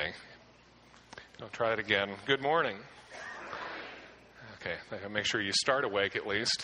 Okay. I'll try it again. Good morning. Okay, make sure you start awake at least.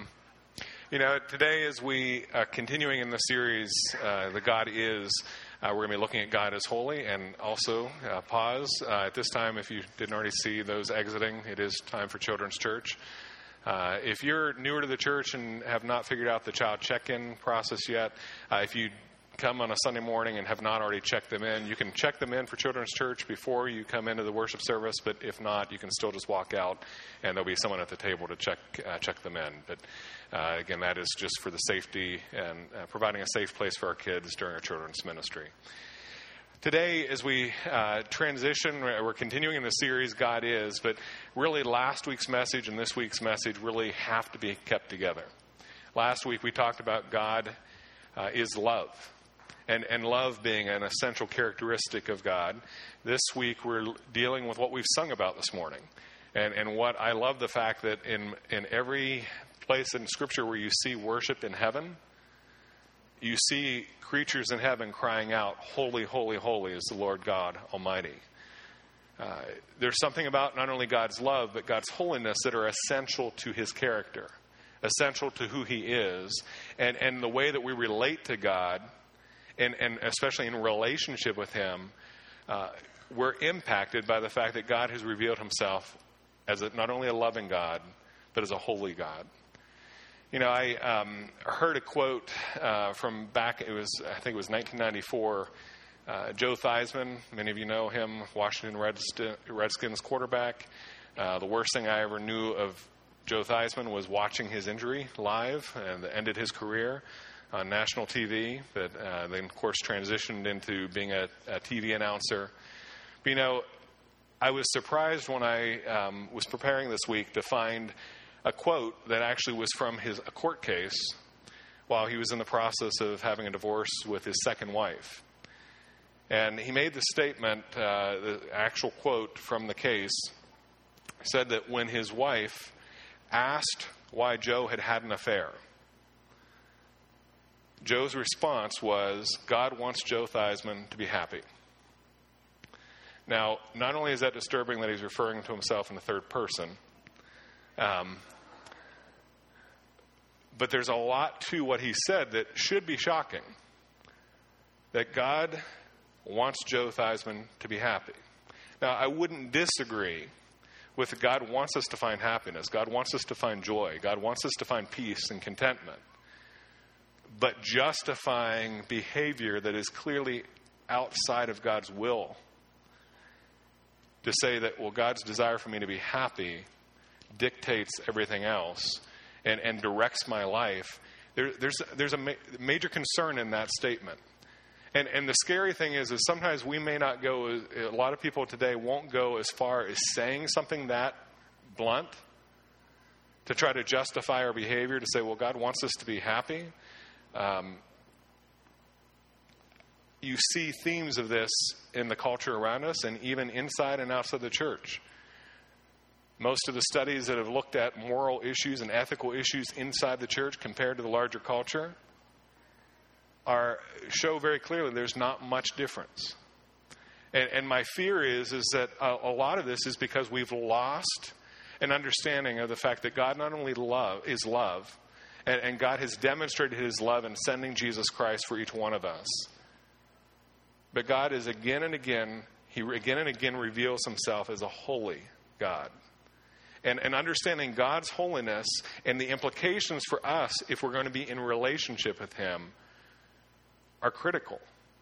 Today as we are continuing in the series, The God Is, we're going to be looking at God as holy, and also pause. At this time, if you didn't already see those exiting, it is time for Children's Church. If you're newer to the church and have not figured out the child check-in process yet, if you come on a Sunday morning and have not already checked them in, you can check them in for Children's Church before you come into the worship service, but if not, you can still just walk out and there'll be someone at the table to check them in. But again, that is just for the safety and providing a safe place for our kids during our children's ministry. Today, as we transition, we're continuing in the series, God Is, but really last week's message and this week's message really have to be kept together. Last week we talked about God is love. And love being an essential characteristic of God. This week we're dealing with what we've sung about this morning. And what I love the fact that in every place in Scripture where you see worship in heaven, you see creatures in heaven crying out, "Holy, holy, holy is the Lord God Almighty." There's something about not only God's love, but God's holiness that are essential to His character, essential to who He is, and the way that we relate to God, and especially in relationship with Him, we're impacted by the fact that God has revealed Himself as not only a loving God, but as a holy God. I heard a quote from back, I think it was 1994, Joe Theismann, many of you know him, Washington Redskins quarterback. The worst thing I ever knew of Joe Theismann was watching his injury live, and that ended his career on national TV, but then, of course, transitioned into being a TV announcer. But, I was surprised when I was preparing this week to find a quote that actually was from a court case while he was in the process of having a divorce with his second wife. And he made the statement, the actual quote from the case, said that when his wife asked why Joe had an affair, Joe's response was, "God wants Joe Theismann to be happy." Now, not only is that disturbing that he's referring to himself in the third person, but there's a lot to what he said that should be shocking. That God wants Joe Theismann to be happy. Now, I wouldn't disagree with that God wants us to find happiness. God wants us to find joy. God wants us to find peace and contentment. But justifying behavior that is clearly outside of God's will, to say that, well, God's desire for me to be happy dictates everything else and directs my life, there's a major concern in that statement. And the scary thing is sometimes we may not go, a lot of people today won't go as far as saying something that blunt to try to justify our behavior, to say, well, God wants us to be happy. You see themes of this in the culture around us and even inside and outside the church. Most of the studies that have looked at moral issues and ethical issues inside the church compared to the larger culture show very clearly there's not much difference. And my fear is that a lot of this is because we've lost an understanding of the fact that God not only is love, and God has demonstrated His love in sending Jesus Christ for each one of us. But God is again and again reveals Himself as a holy God. And understanding God's holiness and the implications for us if we're going to be in relationship with Him are critical.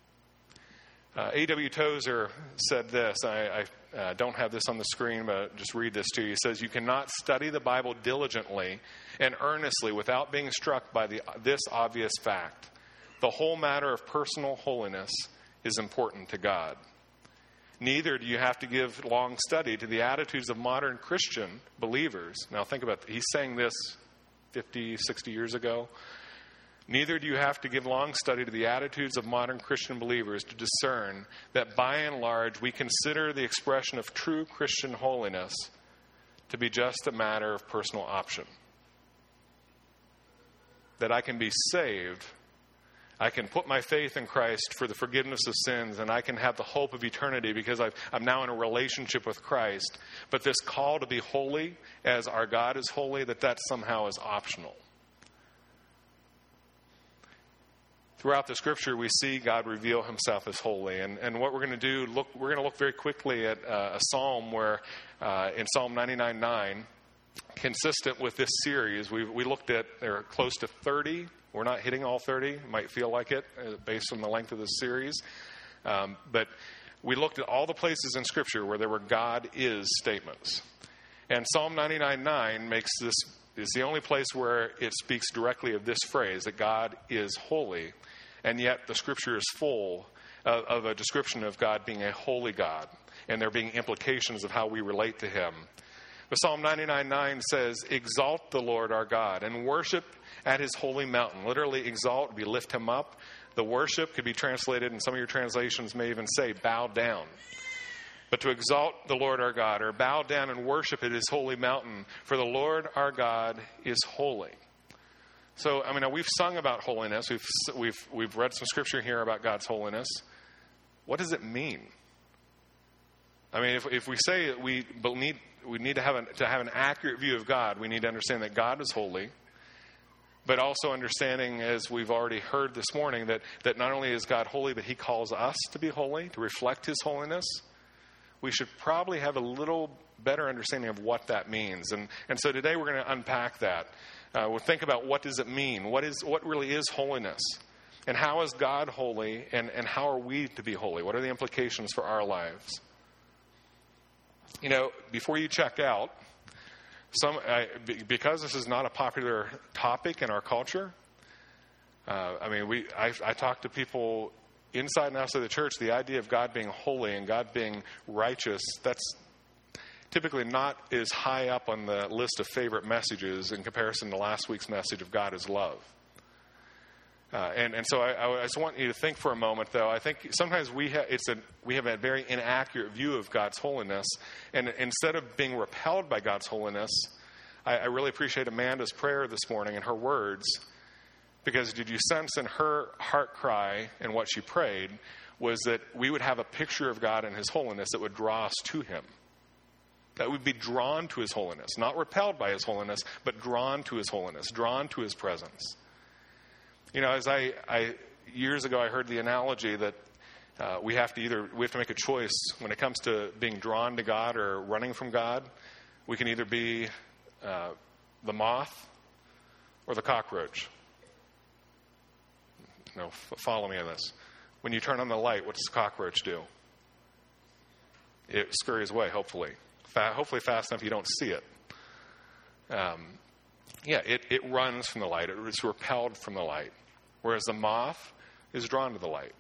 A.W. Tozer said this. I don't have this on the screen, but I'll just read this to you. He says, "You cannot study the Bible diligently and earnestly without being struck by this obvious fact. The whole matter of personal holiness is important to God. Neither do you have to give long study to the attitudes of modern Christian believers." Now think about that. He's saying this 50, 60 years ago. "Neither do you have to give long study to the attitudes of modern Christian believers to discern that by and large we consider the expression of true Christian holiness to be just a matter of personal option. That I can be saved I can put my faith in Christ for the forgiveness of sins, and I can have the hope of eternity because I'm now in a relationship with Christ. But this call to be holy as our God is holy, that somehow is optional. Throughout the Scripture, we see God reveal himself as holy. And what we're going to do, we're going to look very quickly at a psalm where, in Psalm 99:9, consistent with this series, we looked at, there are close to 30. We're not hitting all 30. Might feel like it based on the length of this series. But we looked at all the places in Scripture where there were God is statements. And Psalm 99:9 is the only place where it speaks directly of this phrase, that God is holy. And yet the Scripture is full of a description of God being a holy God, and there being implications of how we relate to him. But Psalm 99:9 says, "Exalt the Lord our God and worship at his holy mountain." Literally, exalt would be lift him up. The worship could be translated, and some of your translations may even say bow down. But to exalt the Lord our God, or bow down and worship at his holy mountain, for the Lord our God is holy. So, we've sung about holiness. We've read some scripture here about God's holiness. What does it mean? If we say we need to have an accurate view of God, we need to understand that God is holy, but also understanding, as we've already heard this morning, that not only is God holy, but he calls us to be holy, to reflect his holiness. We should probably have a little better understanding of what that means. And so today we're going to unpack that. We'll think about, what does it mean? What really is holiness? And how is God holy? And how are we to be holy? What are the implications for our lives? Before you check out, because this is not a popular topic in our culture, I talk to people inside and outside the church. The idea of God being holy and God being righteous, that's typically not as high up on the list of favorite messages in comparison to last week's message of God is love. So I just want you to think for a moment, though. I think sometimes we have a very inaccurate view of God's holiness, and instead of being repelled by God's holiness, I really appreciate Amanda's prayer this morning and her words, because did you sense in her heart cry and what she prayed was that we would have a picture of God and his holiness that would draw us to him. That we'd be drawn to his holiness, not repelled by his holiness, but drawn to his holiness, drawn to his presence. As years ago, I heard the analogy that we have to make a choice when it comes to being drawn to God or running from God. We can either be the moth or the cockroach. Follow me on this. When you turn on the light, what does the cockroach do? It scurries away, hopefully fast enough you don't see it. It runs from the light. It's repelled from the light. Whereas the moth is drawn to the light.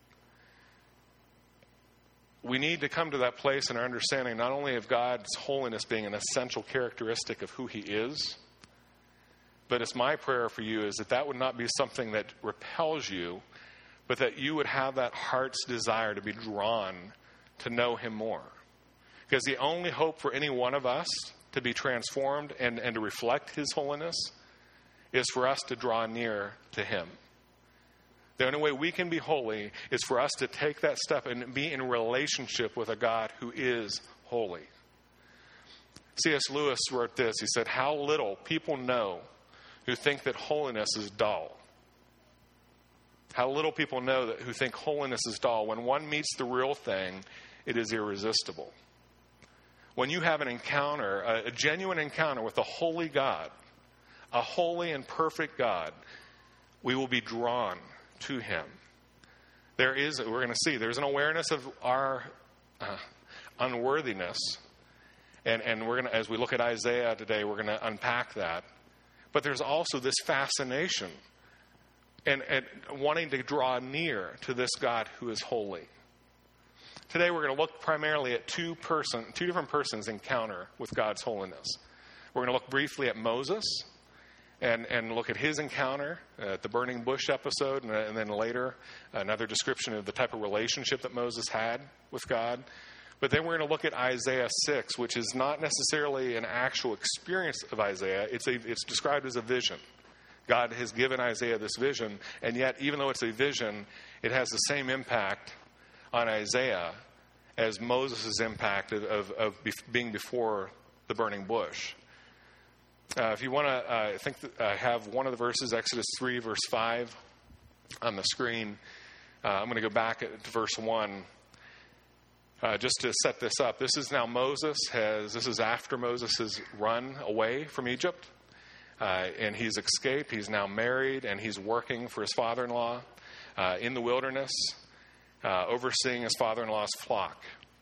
We need to come to that place in our understanding not only of God's holiness being an essential characteristic of who he is, but it's my prayer for you is that would not be something that repels you, but that you would have that heart's desire to be drawn to know him more. Because the only hope for any one of us to be transformed and to reflect his holiness is for us to draw near to him. The only way we can be holy is for us to take that step and be in relationship with a God who is holy. C.S. Lewis wrote this. He said, "How little people know who think that holiness is dull." How little people know who think holiness is dull. When one meets the real thing, it is irresistible. When you have an encounter, a genuine encounter with a holy God, a holy and perfect God, we will be drawn to him. We're going to see, there's an awareness of our unworthiness. And we're going to, as we look at Isaiah today, we're going to unpack that. But there's also this fascination and wanting to draw near to this God who is holy. Today we're going to look primarily at two different persons' encounter with God's holiness. We're going to look briefly at Moses and look at his encounter at the burning bush episode, and then later another description of the type of relationship that Moses had with God. But then we're going to look at Isaiah 6, which is not necessarily an actual experience of Isaiah. It's described as a vision. God has given Isaiah this vision, and yet even though it's a vision, it has the same impact on Isaiah as Moses' impact of being before the burning bush. If you want to have one of the verses, Exodus 3, verse 5, on the screen. I'm going to go back to verse 1 just to set this up. This is now this is after Moses has run away from Egypt. And he's escaped. He's now married, and he's working for his father-in-law in the wilderness, overseeing his father-in-law's flock.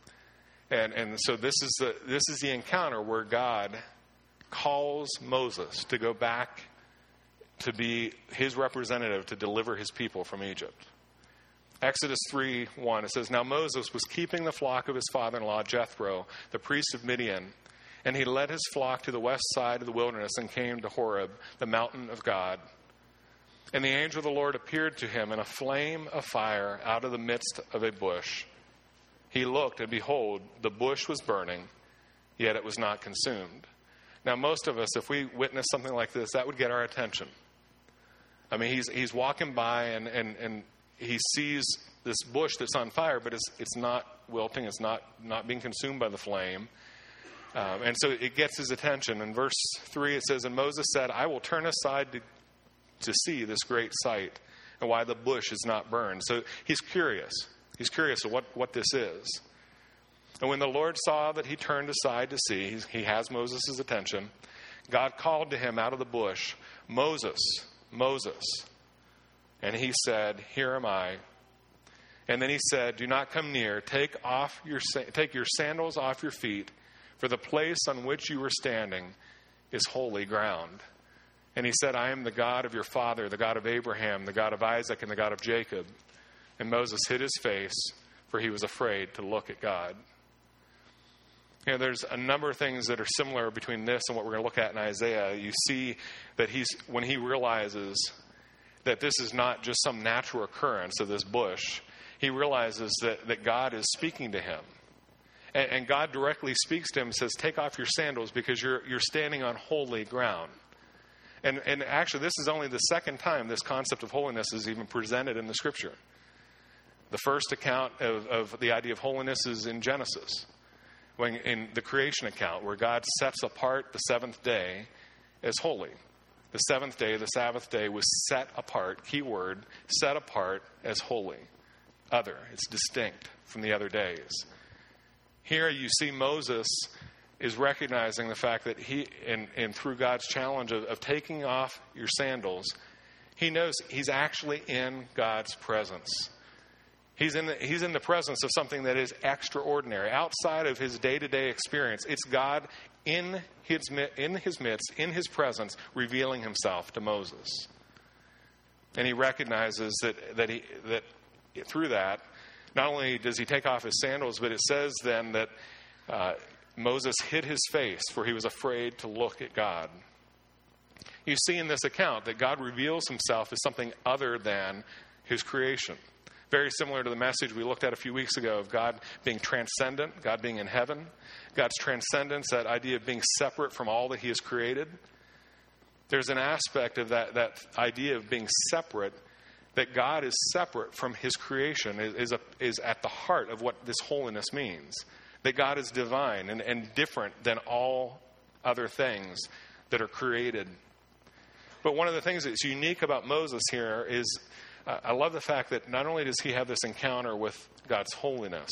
And so this is the encounter where God calls Moses to go back to be his representative to deliver his people from Egypt. Exodus 3:1, it says, "Now Moses was keeping the flock of his father-in-law Jethro, the priest of Midian, and he led his flock to the west side of the wilderness and came to Horeb, the mountain of God. And the angel of the Lord appeared to him in a flame of fire out of the midst of a bush. He looked, and behold, the bush was burning, yet it was not consumed." Now, most of us, if we witness something like this, that would get our attention. I mean, he's walking by, and he sees this bush that's on fire, but it's not wilting, it's not being consumed by the flame. And so it gets his attention. In verse 3, it says, "And Moses said, I will turn aside to see this great sight, and why the bush is not burned." So he's curious. He's curious of what this is. And when the Lord saw that he turned aside to see, he has Moses' attention, God called to him out of the bush, "Moses, Moses." And he said, "Here am I." And then he said, "Do not come near. Take your sandals off your feet, for the place on which you are standing is holy ground." And he said, "I am the God of your father, the God of Abraham, the God of Isaac, and the God of Jacob." And Moses hid his face, for he was afraid to look at God. You know, there's a number of things that are similar between this and what we're going to look at in Isaiah. You see that when he realizes that this is not just some natural occurrence of this bush, he realizes that God is speaking to him. And God directly speaks to him and says, "Take off your sandals because you're standing on holy ground." And actually, this is only the second time this concept of holiness is even presented in the Scripture. The first account of the idea of holiness is in Genesis, in the creation account, where God sets apart the seventh day as holy. The seventh day, the Sabbath day, was set apart, key word, set apart as holy. Other, it's distinct from the other days. Here you see Moses is recognizing the fact that he, and through God's challenge of taking off your sandals, he knows he's actually in God's presence. He's in the presence of something that is extraordinary, outside of his day-to-day experience. It's God in his midst, in his presence, revealing himself to Moses. And he recognizes that through that, not only does he take off his sandals, but it says then that Moses hid his face, for he was afraid to look at God. You see in this account that God reveals himself as something other than his creation. Very similar to the message we looked at a few weeks ago of God being transcendent, God being in heaven. God's transcendence, that idea of being separate from all that he has created. There's an aspect of that idea of being separate, that God is separate from his creation, is at the heart of what this holiness means. That God is divine and different than all other things that are created. But one of the things that's unique about Moses here is, I love the fact that not only does he have this encounter with God's holiness,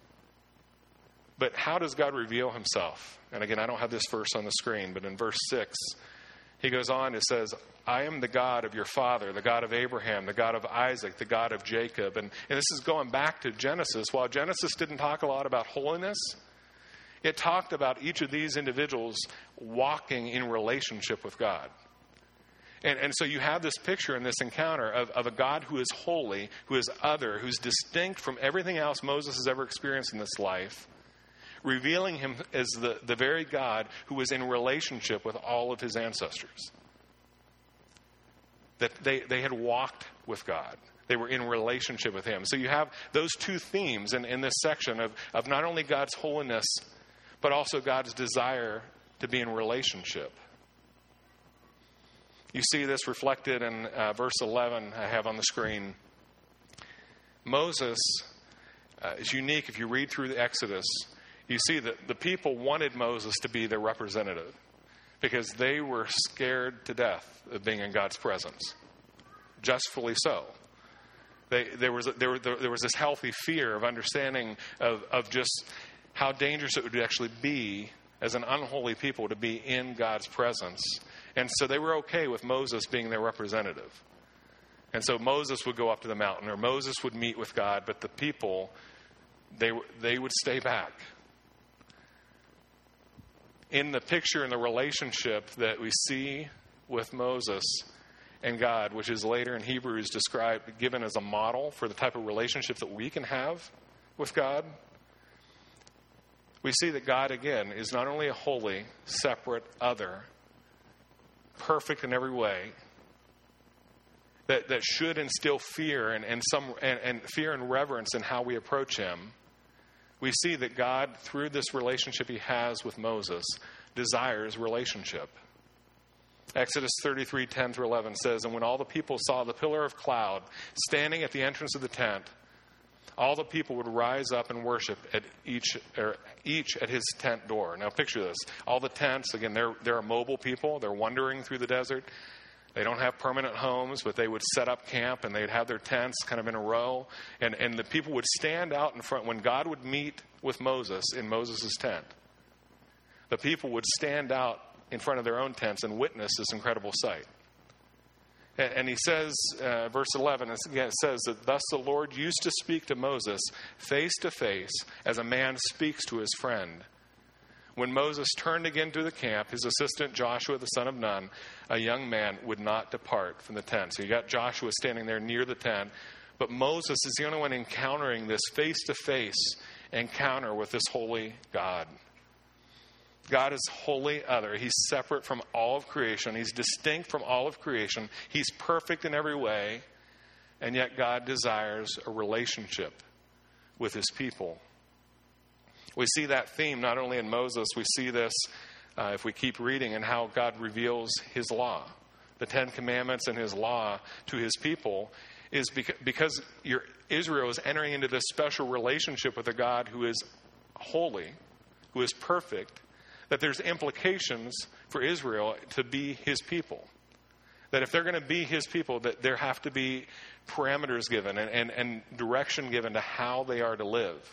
but how does God reveal himself? And again, I don't have this verse on the screen, but in verse 6, he goes on, it says, "I am the God of your father, the God of Abraham, the God of Isaac, the God of Jacob." And this is going back to Genesis. While Genesis didn't talk a lot about holiness, it talked about each of these individuals walking in relationship with God. And so you have this picture in this encounter of a God who is holy, who is other, who's distinct from everything else Moses has ever experienced in this life, revealing him as the very God who was in relationship with all of his ancestors. That they had walked with God. They were in relationship with him. So you have those two themes in this section of not only God's holiness, but also God's desire to be in relationship. You see this reflected in verse 11 I have on the screen. Moses is unique. If you read through the Exodus, you see that the people wanted Moses to be their representative because they were scared to death of being in God's presence. Justfully so. There was this healthy fear of understanding of just how dangerous it would actually be as an unholy people to be in God's presence. And so they were okay with Moses being their representative. And so Moses would go up to the mountain, or Moses would meet with God, but the people, they would stay back. In the picture and the relationship that we see with Moses and God, which is later in Hebrews given as a model for the type of relationship that we can have with God, we see that God, again, is not only a holy, separate other, perfect in every way, that should instill fear and fear and reverence in how we approach him. We see that God, through this relationship he has with Moses, desires relationship. Exodus 33:10-11 says, "And when all the people saw the pillar of cloud standing at the entrance of the tent, all the people would rise up and worship at each at his tent door." Now picture this. All the tents, again, they're mobile people. They're wandering through the desert. They don't have permanent homes, but they would set up camp and they'd have their tents kind of in a row. And the people would stand out in front. When God would meet with Moses in Moses' tent, the people would stand out in front of their own tents and witness this incredible sight. And he says, verse 11, again, it says that thus the Lord used to speak to Moses face to face as a man speaks to his friend. When Moses turned again to the camp, his assistant Joshua, the son of Nun, a young man, would not depart from the tent. So you got Joshua standing there near the tent, but Moses is the only one encountering this face-to-face encounter with this holy God. God is wholly other. He's separate from all of creation. He's distinct from all of creation. He's perfect in every way. And yet God desires a relationship with his people. We see that theme not only in Moses, we see this if we keep reading in how God reveals his law. The Ten Commandments and his law to his people is because Israel is entering into this special relationship with a God who is holy, who is perfect, that there's implications for Israel to be his people. That if they're going to be his people, that there have to be parameters given and direction given to how they are to live.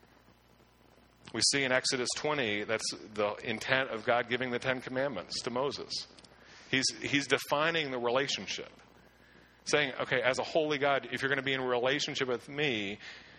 We see in Exodus 20, that's the intent of God giving the Ten Commandments to Moses. He's defining the relationship. Saying, okay, as a holy God, if you're going to be in a relationship with me,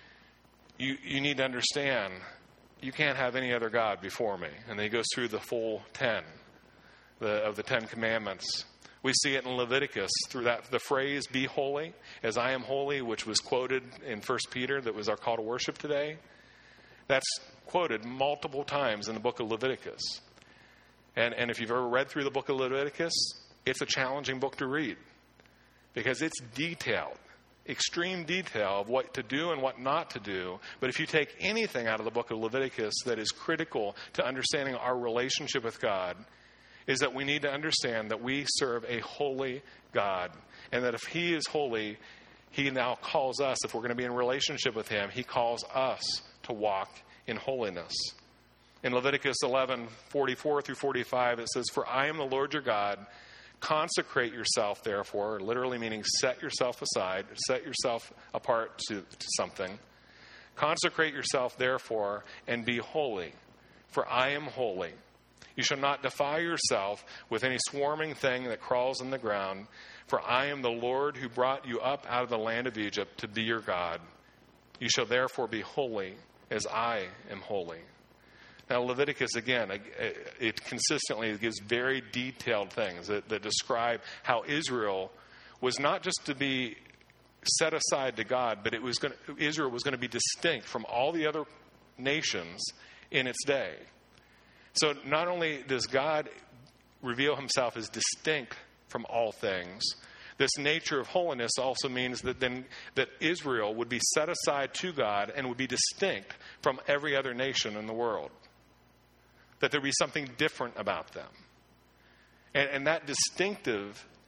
you need to understand you can't have any other God before me. And then he goes through the full 10 of the Ten Commandments. We see it in Leviticus through the phrase, be holy as I am holy, which was quoted in 1 Peter, that was our call to worship today. That's quoted multiple times in the book of Leviticus. And if you've ever read through the book of Leviticus, it's a challenging book to read because it's detailed, extreme detail of what to do and what not to do. But if you take anything out of the book of Leviticus that is critical to understanding our relationship with God, is that we need to understand that we serve a holy God. And that if he is holy, he now calls us, if we're going to be in relationship with him, he calls us to walk in holiness. In Leviticus 11:44-45, it says, "For I am the Lord your God. Consecrate yourself, therefore," literally meaning set yourself aside, set yourself apart to something. "Consecrate yourself, therefore, and be holy, for I am holy. You shall not defile yourself with any swarming thing that crawls in the ground, for I am the Lord who brought you up out of the land of Egypt to be your God. You shall therefore be holy as I am holy." Now, Leviticus, again, it consistently gives very detailed things that describe how Israel was not just to be set aside to God, but Israel was going to be distinct from all the other nations in its day. So not only does God reveal himself as distinct from all things, this nature of holiness also means that Israel would be set aside to God and would be distinct from every other nation in the world. That there would be something different about them. And that distinctive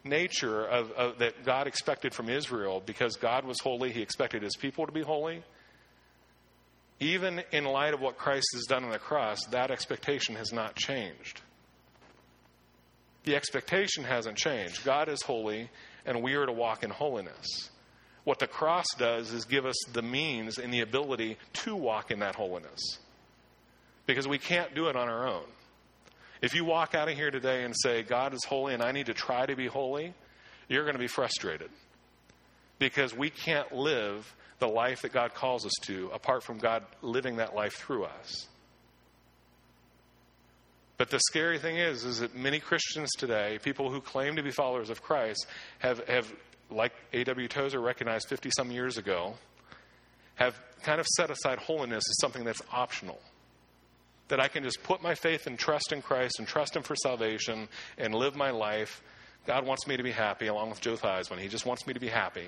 nature of that God expected from Israel, because God was holy, he expected his people to be holy. Even in light of what Christ has done on the cross, that expectation has not changed. The expectation hasn't changed. God is holy, and we are to walk in holiness. What the cross does is give us the means and the ability to walk in that holiness, because we can't do it on our own. If you walk out of here today and say, God is holy and I need to try to be holy, you're going to be frustrated, because we can't live the life that God calls us to apart from God living that life through us. But the scary thing is that many Christians today, people who claim to be followers of Christ, have like A.W. Tozer recognized 50-some years ago, have kind of set aside holiness as something that's optional. That I can just put my faith and trust in Christ and trust him for salvation and live my life. God wants me to be happy, along with Joe Theismann. He just wants me to be happy.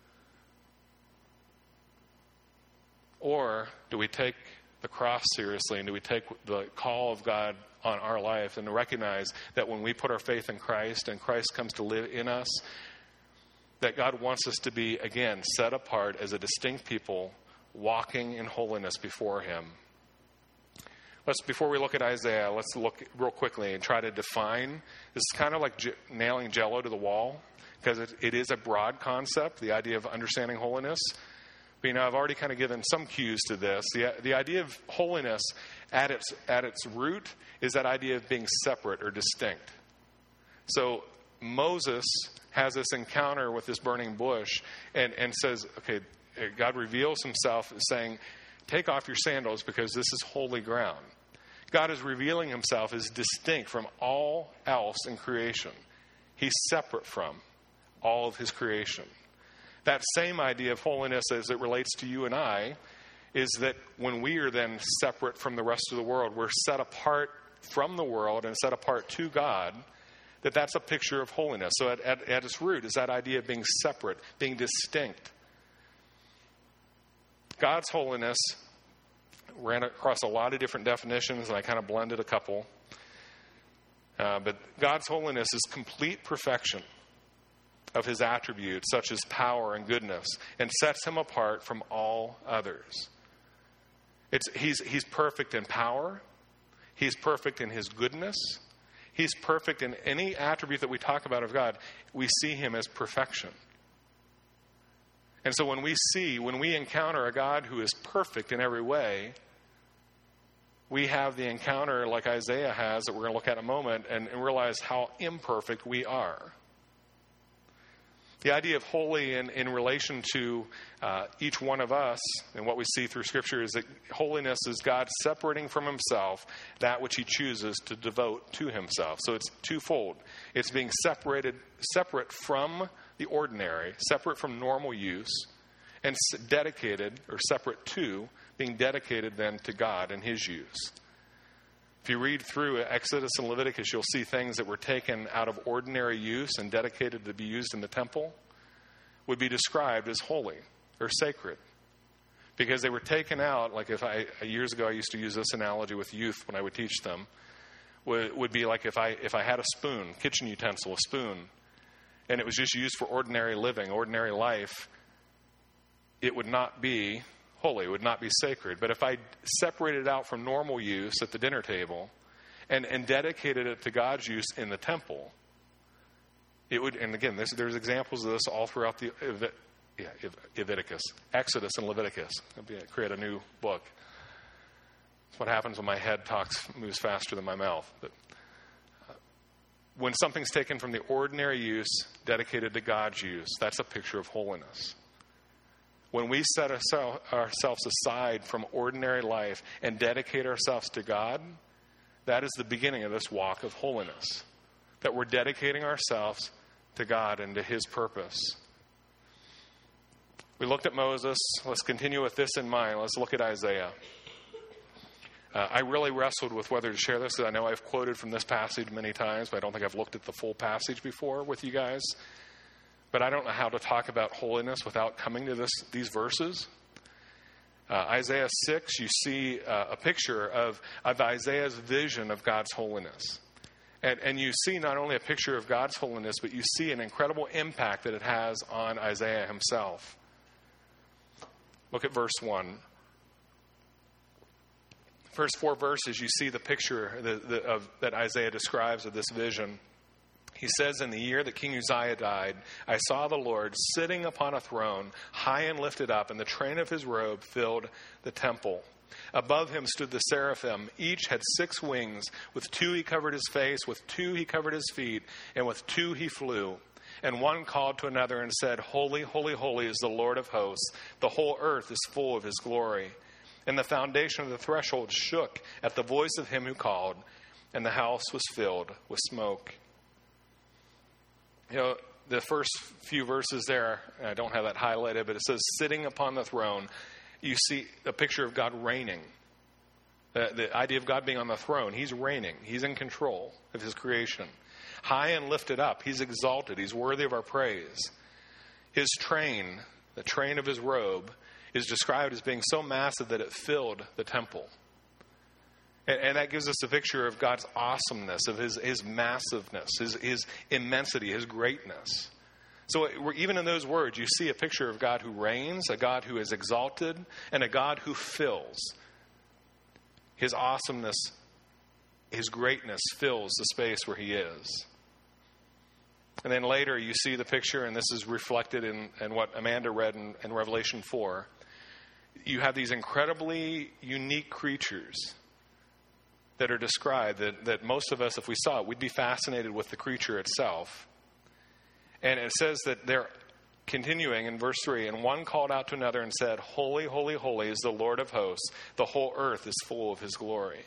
Or do we take the cross seriously, and do we take the call of God on our life and recognize that when we put our faith in Christ and Christ comes to live in us, that God wants us to be, again, set apart as a distinct people walking in holiness before him. Before we look at Isaiah, let's look real quickly and try to define. This is kind of like nailing Jell-O to the wall, because it is a broad concept, the idea of understanding holiness. But, I've already kind of given some cues to this. The idea of holiness at its root is that idea of being separate or distinct. So Moses has this encounter with this burning bush and says, okay, God reveals himself as saying, take off your sandals because this is holy ground. God is revealing himself as distinct from all else in creation. He's separate from all of his creation. That same idea of holiness as it relates to you and I is that when we are then separate from the rest of the world, we're set apart from the world and set apart to God, that's a picture of holiness. So at its root is that idea of being separate, being distinct. God's holiness ran across a lot of different definitions, and I kind of blended a couple. But God's holiness is complete perfection of his attributes, such as power and goodness, and sets him apart from all others. He's perfect in power. He's perfect in his goodness. He's perfect in any attribute that we talk about of God. We see him as perfection. And so when we encounter a God who is perfect in every way, we have the encounter like Isaiah has that we're going to look at in a moment and realize how imperfect we are. The idea of holy in relation to each one of us and what we see through Scripture is that holiness is God separating from himself that which he chooses to devote to himself. So it's twofold. It's being separate from the ordinary, separate from normal use, and dedicated or separate to being dedicated then to God and his use. If you read through Exodus and Leviticus, you'll see things that were taken out of ordinary use and dedicated to be used in the temple would be described as holy or sacred. Because they were taken out, like years ago I used to use this analogy with youth when I would teach them, would be like if I had a spoon, kitchen utensil, a spoon, and it was just used for ordinary living, ordinary life, it would not be holy, it would not be sacred. But if I separated it out from normal use at the dinner table and dedicated it to God's use in the temple, it would, and again, there's examples of this all throughout the Leviticus, Exodus and Leviticus. Create a new book. That's what happens when my head moves faster than my mouth. But when something's taken from the ordinary use, dedicated to God's use, that's a picture of holiness. When we set ourselves aside from ordinary life and dedicate ourselves to God, that is the beginning of this walk of holiness. That we're dedicating ourselves to God and to his purpose. We looked at Moses. Let's continue with this in mind. Let's look at Isaiah. I really wrestled with whether to share this. I know I've quoted from this passage many times, but I don't think I've looked at the full passage before with you guys. But I don't know how to talk about holiness without coming to these verses. Isaiah 6, you see a picture of Isaiah's vision of God's holiness. And you see not only a picture of God's holiness, but you see an incredible impact that it has on Isaiah himself. Look at verse 1. First 4 verses, you see the picture that Isaiah describes of this vision. He says, in the year that King Uzziah died, I saw the Lord sitting upon a throne, high and lifted up, and the train of his robe filled the temple. Above him stood the seraphim. Each had 6 wings. With 2 he covered his face, with 2 he covered his feet, and with 2 he flew. And one called to another and said, Holy, holy, holy is the Lord of hosts. The whole earth is full of his glory. And the foundation of the threshold shook at the voice of him who called, and the house was filled with smoke. You know, the first few verses there, I don't have that highlighted, but it says, sitting upon the throne. You see a picture of God reigning. The idea of God being on the throne. He's reigning. He's in control of his creation. High and lifted up. He's exalted. He's worthy of our praise. His train, the train of his robe, is described as being so massive that it filled the temple. And that gives us a picture of God's awesomeness, of his massiveness, his immensity, his greatness. So even in those words, you see a picture of God who reigns, a God who is exalted, and a God who fills. His awesomeness, his greatness fills the space where he is. And then later you see the picture, and this is reflected in what Amanda read in Revelation 4. You have these incredibly unique creatures that are described that most of us, if we saw it, we'd be fascinated with the creature itself. And it says that they're continuing in verse 3, and one called out to another and said, Holy, holy, holy is the Lord of hosts. The whole earth is full of his glory.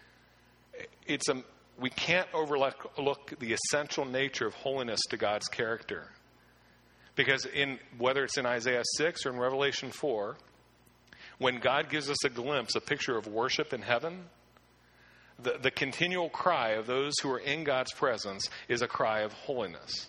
We can't overlook the essential nature of holiness to God's character. Because whether it's in Isaiah 6 or in Revelation 4, when God gives us a glimpse, a picture of worship in heaven, the continual cry of those who are in God's presence is a cry of holiness.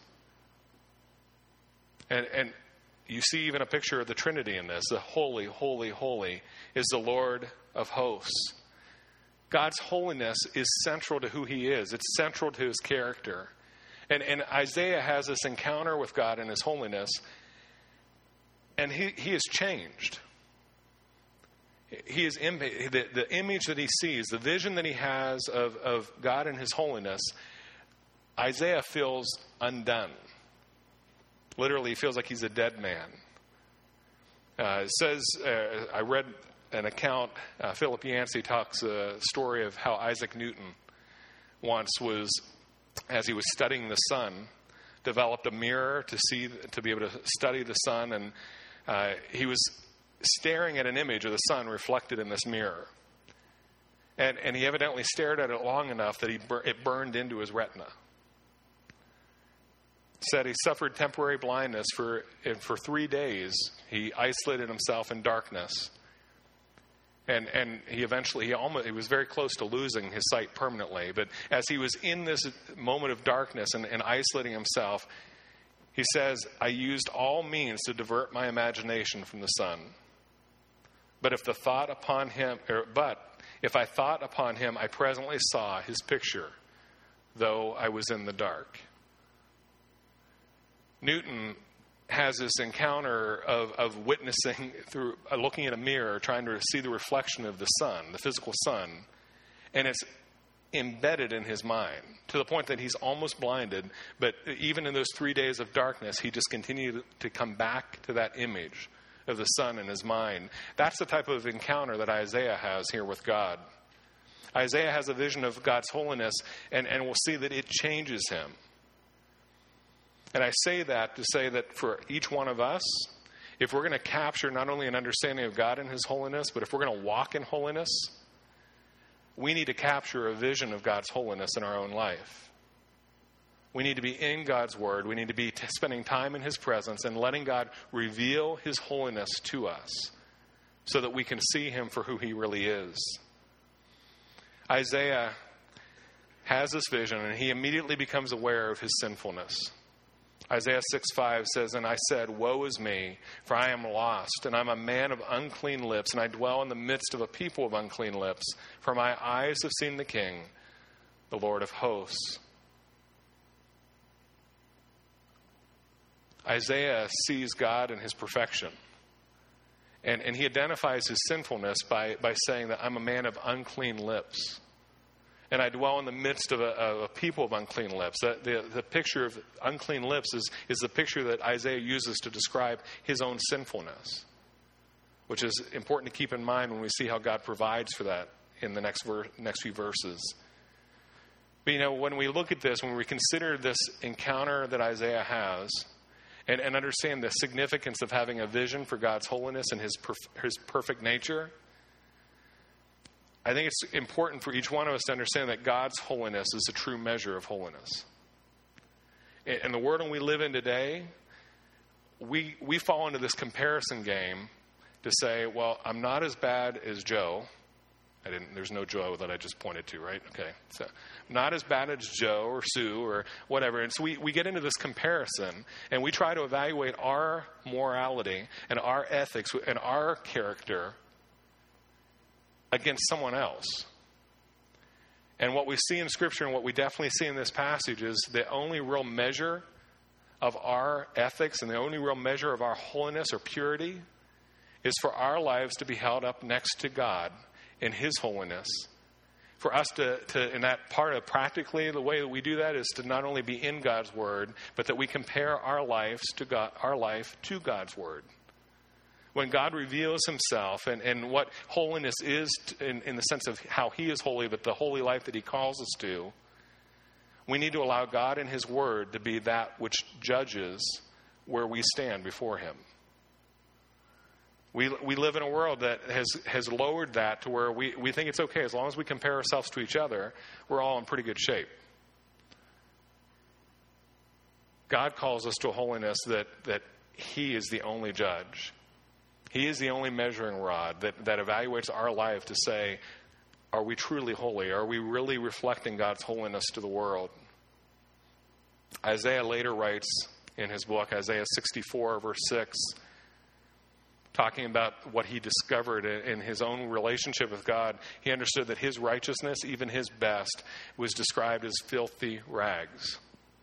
And you see even a picture of the Trinity in this. The holy, holy, holy is the Lord of hosts. God's holiness is central to who he is. It's central to his character. And Isaiah has this encounter with God in his holiness, and he is changed. He is the image that he sees, the vision that he has of God and his holiness, Isaiah feels undone. Literally, he feels like he's a dead man. It says, I read an account, Philip Yancey talks a story of how Isaac Newton once was, as he was studying the sun, developed a mirror to be able to study the sun, and he was staring at an image of the sun reflected in this mirror. And he evidently stared at it long enough that it burned into his retina. Said he suffered temporary blindness for 3 days. He isolated himself in darkness. And he was very close to losing his sight permanently. But as he was in this moment of darkness and isolating himself, he says, I used all means to divert my imagination from the sun. But if I thought upon him, I presently saw his picture, though I was in the dark. Newton has this encounter of witnessing through looking at a mirror, trying to see the reflection of the sun, the physical sun, and it's embedded in his mind to the point that he's almost blinded. But even in those 3 days of darkness, he just continued to come back to that image of the sun in his mind. That's the type of encounter that Isaiah has here with God. Isaiah has a vision of God's holiness, and we'll see that it changes him. And I say that to say that for each one of us, if we're going to capture not only an understanding of God and his holiness, but if we're going to walk in holiness, we need to capture a vision of God's holiness in our own life. We need to be in God's word. We need to be spending time in his presence and letting God reveal his holiness to us so that we can see him for who he really is. Isaiah has this vision, and he immediately becomes aware of his sinfulness. Isaiah 6:5 says, And I said, Woe is me, for I am lost, and I'm a man of unclean lips, and I dwell in the midst of a people of unclean lips, for my eyes have seen the King, the Lord of hosts. Isaiah sees God in his perfection. And he identifies his sinfulness by saying that I'm a man of unclean lips. And I dwell in the midst of a people of unclean lips. The picture of unclean lips is the picture that Isaiah uses to describe his own sinfulness, which is important to keep in mind when we see how God provides for that in the next few verses. But when we look at this, when we consider this encounter that Isaiah has, and understand the significance of having a vision for God's holiness and his perfect nature, I think it's important for each one of us to understand that God's holiness is a true measure of holiness. In the world we live in today, we fall into this comparison game to say, well, I'm not as bad as Joe. There's no Joe that I just pointed to, right? Okay. So not as bad as Joe or Sue or whatever. And so we get into this comparison and we try to evaluate our morality and our ethics and our character against someone else. And what we see in Scripture and what we definitely see in this passage is the only real measure of our ethics and the only real measure of our holiness or purity is for our lives to be held up next to God in his holiness. For us to in that part of practically the way that we do that is to not only be in God's word, but that we compare our life to God's word. When God reveals himself and what holiness is in the sense of how he is holy, but the holy life that he calls us to, we need to allow God and his word to be that which judges where we stand before him. We live in a world that has lowered that to where we think it's okay. As long as we compare ourselves to each other, we're all in pretty good shape. God calls us to a holiness that he is the only judge. He is the only measuring rod that evaluates our life to say, are we truly holy? Are we really reflecting God's holiness to the world? Isaiah later writes in his book, Isaiah 64, verse 6, talking about what he discovered in his own relationship with God. He understood that his righteousness, even his best, was described as filthy rags.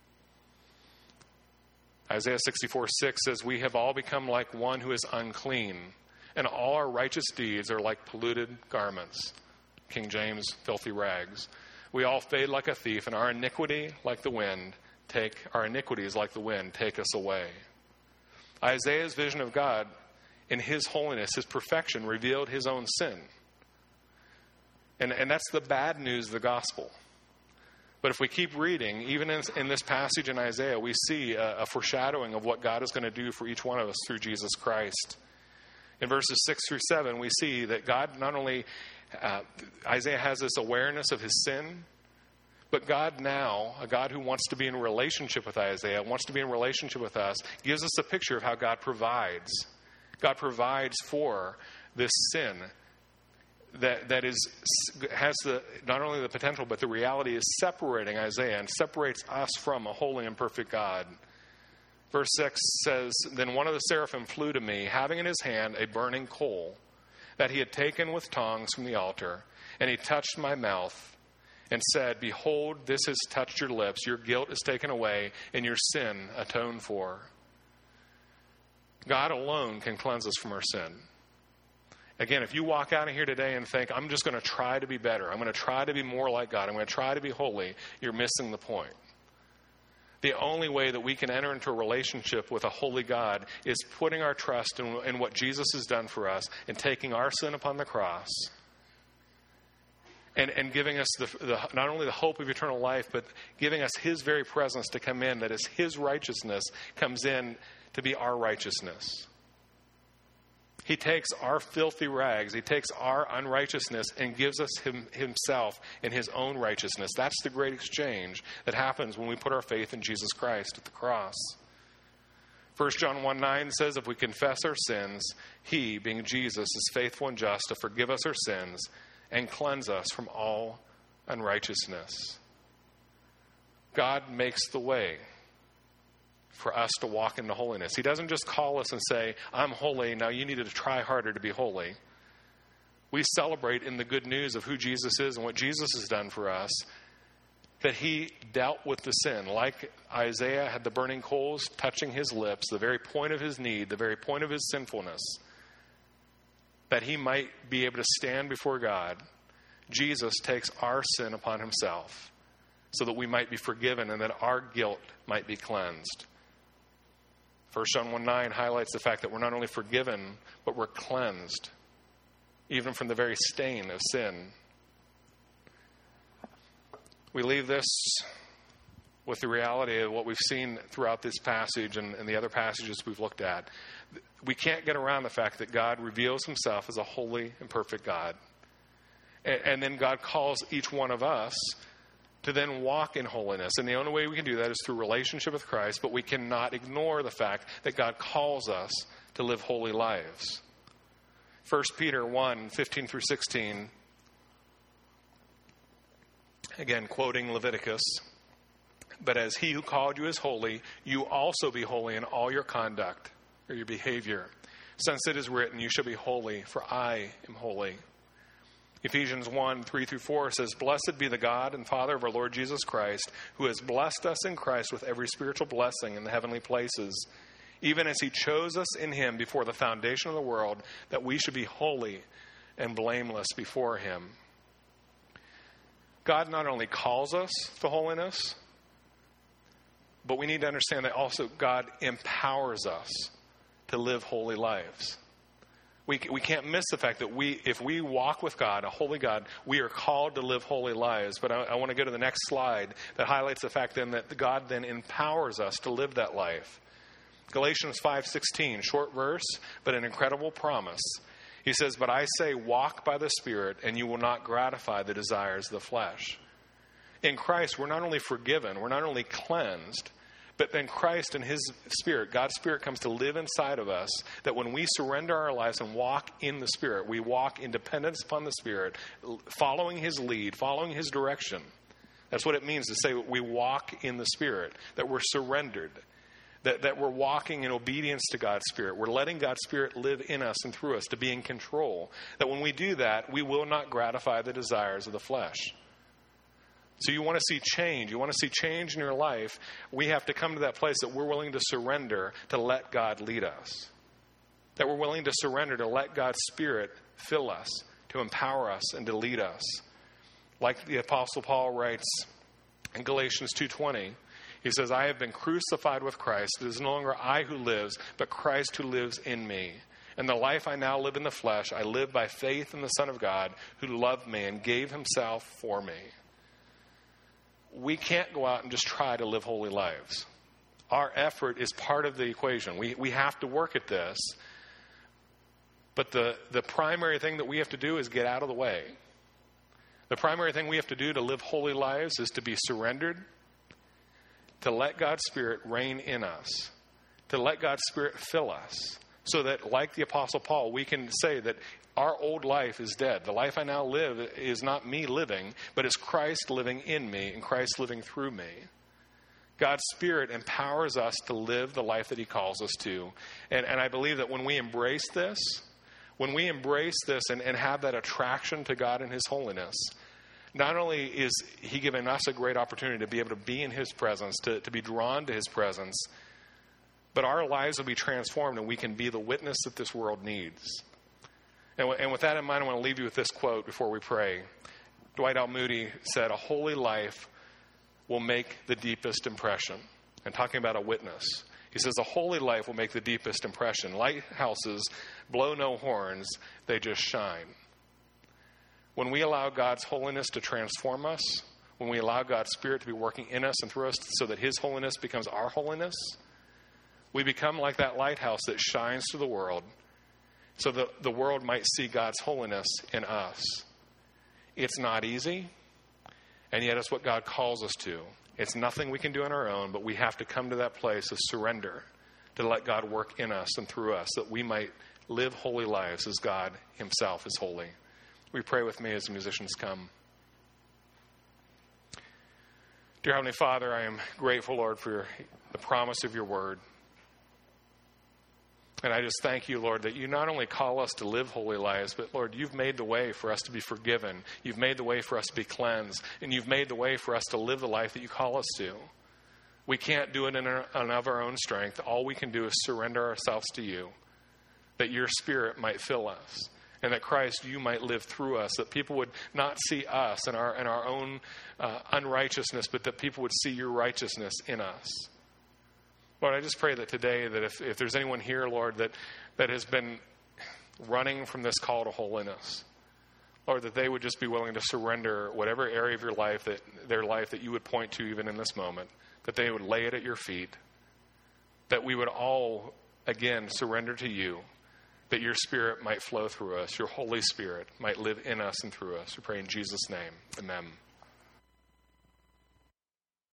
Isaiah 64:6 says, we have all become like one who is unclean, and all our righteous deeds are like polluted garments. King James, filthy rags. We all fade like a thief, and our iniquities like the wind take us away. Isaiah's vision of God in his holiness, his perfection, revealed his own sin. And that's the bad news of the gospel. But if we keep reading, even in this passage in Isaiah, we see a foreshadowing of what God is going to do for each one of us through Jesus Christ. In verses 6 through 7, we see that God not only, Isaiah has this awareness of his sin, but God now, a God who wants to be in relationship with Isaiah, wants to be in relationship with us, gives us a picture of how God provides. God provides for this sin that has not only the potential, but the reality is separating Isaiah and separates us from a holy and perfect God. Verse 6 says, then one of the seraphim flew to me, having in his hand a burning coal that he had taken with tongs from the altar, and he touched my mouth and said, behold, this has touched your lips, your guilt is taken away, and your sin atoned for. God alone can cleanse us from our sin. Again, if you walk out of here today and think, I'm just going to try to be better, I'm going to try to be more like God, I'm going to try to be holy, you're missing the point. The only way that we can enter into a relationship with a holy God is putting our trust in what Jesus has done for us and taking our sin upon the cross and giving us not only the hope of eternal life, but giving us his very presence to come in, that is his righteousness comes in to be our righteousness. He takes our filthy rags, he takes our unrighteousness and gives us himself in his own righteousness. That's the great exchange that happens when we put our faith in Jesus Christ at the cross. 1 John 1:9 says, if we confess our sins, he, being Jesus, is faithful and just to forgive us our sins and cleanse us from all unrighteousness. God makes the way for us to walk into holiness. He doesn't just call us and say, I'm holy, now you need to try harder to be holy. We celebrate in the good news of who Jesus is and what Jesus has done for us that he dealt with the sin. Like Isaiah had the burning coals touching his lips, the very point of his need, the very point of his sinfulness, that he might be able to stand before God. Jesus takes our sin upon himself so that we might be forgiven and that our guilt might be cleansed. 1 John 1:9 highlights the fact that we're not only forgiven, but we're cleansed, even from the very stain of sin. We leave this with the reality of what we've seen throughout this passage and the other passages we've looked at. We can't get around the fact that God reveals himself as a holy and perfect God. And then God calls each one of us to then walk in holiness. And the only way we can do that is through relationship with Christ, but we cannot ignore the fact that God calls us to live holy lives. 1 Peter 1:15 through 16, again quoting Leviticus, "But as he who called you is holy, you also be holy in all your conduct or your behavior. Since it is written, you shall be holy, for I am holy." Ephesians 1:3 through 4 says, "Blessed be the God and Father of our Lord Jesus Christ, who has blessed us in Christ with every spiritual blessing in the heavenly places, even as he chose us in him before the foundation of the world, that we should be holy and blameless before him." God not only calls us to holiness, but we need to understand that also God empowers us to live holy lives. We can't miss the fact that if we walk with God, a holy God, we are called to live holy lives. But I want to go to the next slide that highlights the fact then that God then empowers us to live that life. Galatians 5:16, short verse, but an incredible promise. He says, "But I say, walk by the Spirit, and you will not gratify the desires of the flesh." In Christ, we're not only forgiven, we're not only cleansed, but then Christ and his Spirit, God's Spirit, comes to live inside of us, that when we surrender our lives and walk in the Spirit, we walk in dependence upon the Spirit, following his lead, following his direction. That's what it means to say we walk in the Spirit, that we're surrendered, that we're walking in obedience to God's Spirit. We're letting God's Spirit live in us and through us to be in control. That when we do that, we will not gratify the desires of the flesh. So you want to see change. You want to see change in your life. We have to come to that place that we're willing to surrender to let God lead us. That we're willing to surrender to let God's Spirit fill us, to empower us, and to lead us. Like the Apostle Paul writes in Galatians 2:20, he says, "I have been crucified with Christ. It is no longer I who lives, but Christ who lives in me. And the life I now live in the flesh, I live by faith in the Son of God, who loved me and gave himself for me." We can't go out and just try to live holy lives. Our effort is part of the equation. We have to work at this. But the primary thing that we have to do is get out of the way. The primary thing we have to do to live holy lives is to be surrendered, to let God's Spirit reign in us, to let God's Spirit fill us, so that, like the Apostle Paul, we can say that our old life is dead. The life I now live is not me living, but is Christ living in me and Christ living through me. God's Spirit empowers us to live the life that he calls us to. And I believe that when we embrace this and have that attraction to God and his holiness, not only is he giving us a great opportunity to be able to be in his presence, to be drawn to his presence, but our lives will be transformed and we can be the witness that this world needs. And with that in mind, I want to leave you with this quote before we pray. Dwight L. Moody said, "A holy life will make the deepest impression." And talking about a witness, he says, "A holy life will make the deepest impression. Lighthouses blow no horns, they just shine." When we allow God's holiness to transform us, when we allow God's Spirit to be working in us and through us so that his holiness becomes our holiness, we become like that lighthouse that shines to the world so that the world might see God's holiness in us. It's not easy, and yet it's what God calls us to. It's nothing we can do on our own, but we have to come to that place of surrender to let God work in us and through us, that we might live holy lives as God himself is holy. We pray with me as the musicians come. Dear Heavenly Father, I am grateful, Lord, for the promise of your word. And I just thank you, Lord, that you not only call us to live holy lives, but, Lord, you've made the way for us to be forgiven. You've made the way for us to be cleansed. And you've made the way for us to live the life that you call us to. We can't do it of our own strength. All we can do is surrender ourselves to you, that your Spirit might fill us, and that Christ, you might live through us, that people would not see us and our own unrighteousness, but that people would see your righteousness in us. Lord, I just pray that today, that if there's anyone here, Lord, that has been running from this call to holiness, Lord, that they would just be willing to surrender whatever area of their life that you would point to even in this moment, that they would lay it at your feet, that we would all, again, surrender to you, that your Spirit might flow through us, your Holy Spirit might live in us and through us. We pray in Jesus' name. Amen.